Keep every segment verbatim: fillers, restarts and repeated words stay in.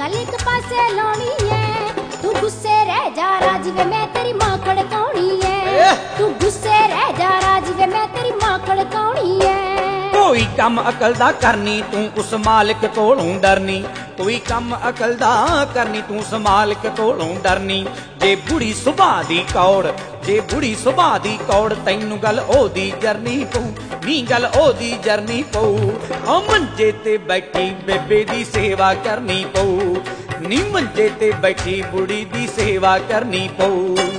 गल एक पासे लानी है। तू गुस्से रह जा राजी वे मैं तेरी मां खड़काउणी है। तू गुस्से रह जा राजी वे मैं तेरी मां खड़काउणी है। कोई कम अकल दा करनी तू उस मालिक कोलों डरनी। कोई कम अकल दा करनी तू उस मालिक कोलों डरनी। जे बुढ़ी सुभाऽ दी कौड़ जे बुढ़ी सुभाऽ दी कौड़ तैनू गल ओदी जरनी पऊ नी गल ओदी जरनी पऊ। ओ मंजे ते बैठी बेबे दी सेवा करनी पऊ नी मंजे ते बैठी बुढ़ी दी सेवा करनी पऊ।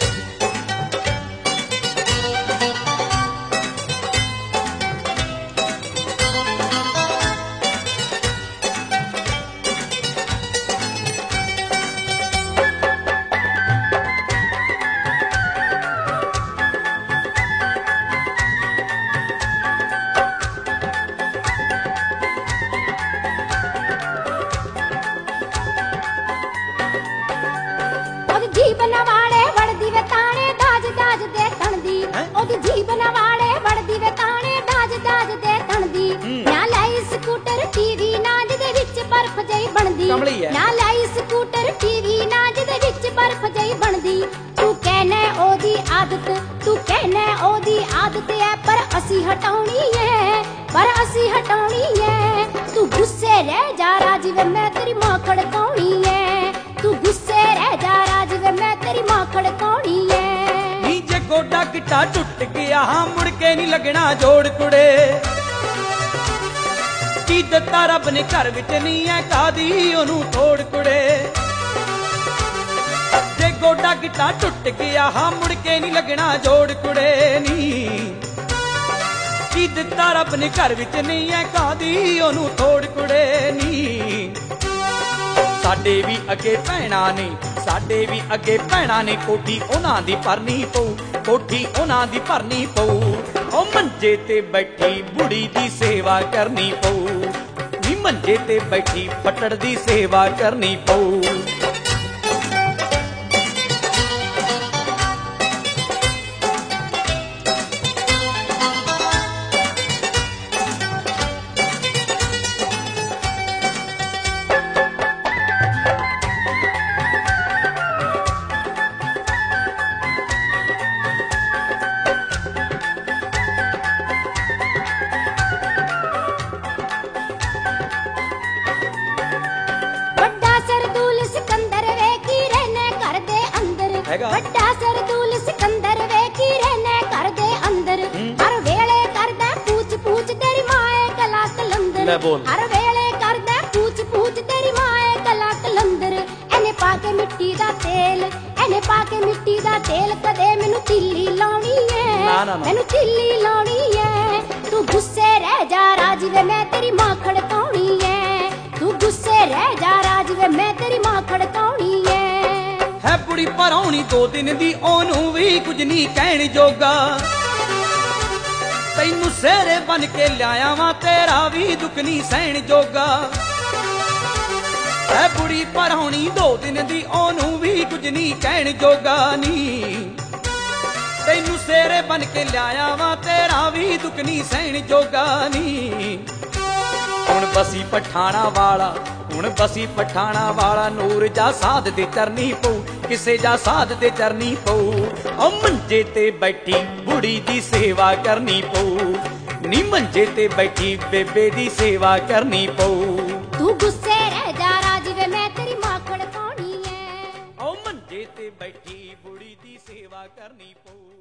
जीवन वाले वड़दी वे ताने दाज दाज दे तणदी। ओदी जीवन वाले वड़दी वे ताने दाज दाज दे तणदी। ना लाई स्कूटर टीवी ना जिदे विच बर्फ जई बनदी। ना लाई स्कूटर टीवी ना जिदे विच बर्फ जई बनदी। तू कहना ओदी आदत तू कहना ओदी आदत है पर असी हटाउणी है पर असी हटाउणी है। तू गुस्से रह जा राजी वे मैं तेरी मां खड़काउणी है। तू गुस्से रह जा राजी वे मैं तेरी मां खड़काउणी है। नी जे गोडा गिट्टा टुट गया हाँ मुड़ के नहीं लगना जोड़ कुड़े। की दिता रब ने घर विच नहीं है कादी ओनू तोड़ कुड़े। जे गोडा गिट्टा टुट गया हाँ मुड़ के नहीं लगना जोड़ कुड़े नी। की दिता रब ने घर विच नहीं है कादी ओनू तोड़ कुड़े नी। साडे भी अगे भैणां ने साडे भी अगे भैणां ने कोठी उन्हां दी भरनी पऊ कोठी उन्हां दी भरनी पऊ। ओ मंजे ते बैठी बुढ़ी दी सेवा करनी पऊ नी मंजे ते बैठी फटड़ दी सेवा करनी पऊ। ਵੱਡਾ ਸਰਦੂਲ ਸਿਕੰਦਰ ਵੇਖੀ ਰਹਿਨੇ ਘਰ ਦੇ ਅੰਦਰ। ਹਰ ਵੇਲੇ ਕਰਦਾ ਪੂਛ ਪੂਛ ਤੇਰੀ ਮਾਂ ਏ ਕਲਾ ਕਲੰਦਰ। ਹਰ ਵੇਲੇ ਕਰਦਾ ਪੂਛ ਪੂਛ ਤੇਰੀ ਮਾਂ ਏ ਕਲਾ ਕਲੰਦਰ। ਇਹਨੇ ਪਾ ਕੇ ਮਿੱਟੀ ਦਾ ਤੇਲ ਇਹਨੇ ਪਾ ਕੇ ਮਿੱਟੀ ਦਾ ਤੇਲ ਕਦੇ ਮੈਨੂੰ ਤਿੱਲੀ ਲਾਉਣੀ ਏ ਮੈਨੂੰ ਤਿੱਲੀ ਲਾਉਣੀ ਏ। ਤੂੰ ਗੁੱਸੇ ਰਹਿ ਜਾ ਰਾਜੀ ਵੇ ਮੈਂ ਤੇਰੀ ਮਾਂ ਖੜਕਾਉਣੀ ਏ। ਤੂੰ ਗੁੱਸੇ ਰਹਿ ਜਾ ਰਾਜੀ ਵੇ ਮੈਂ ਤੇਰੀ ਮਾਂ ਖੜਕਾਉਣੀ ਏ। है बुढ़ी पराउणी दो दिन दी ओनू भी कुछ नहीं कहण जोगा। तैनू सेरे बन के लिया वा तेरा भी दुख नहीं सहण जोगा। है बुढ़ी पराउणी दो दिन दी ओनू भी कुछ नहीं कहण जोगा नी। तैनू सेरे बन के लिया वा तेरा भी दुख नहीं सहण जोगा नी। हुण बसी पठाणा वाला हुण बसी पठाणा वाला नूर जा साध दे चरनी पऊ किसे जा साध दे चरनी पऊ। ओ मंजे ते बैठी बुढ़ी दी सेवा करनी पऊ नी मंजे ते बैठी बेबे दी सेवा करनी पऊ। तू गुस्से रह जा राजी वे मैं तेरी मां खड़काउणी है। ओ मंजे ते बैठी बुढ़ी दी सेवा करनी पऊ।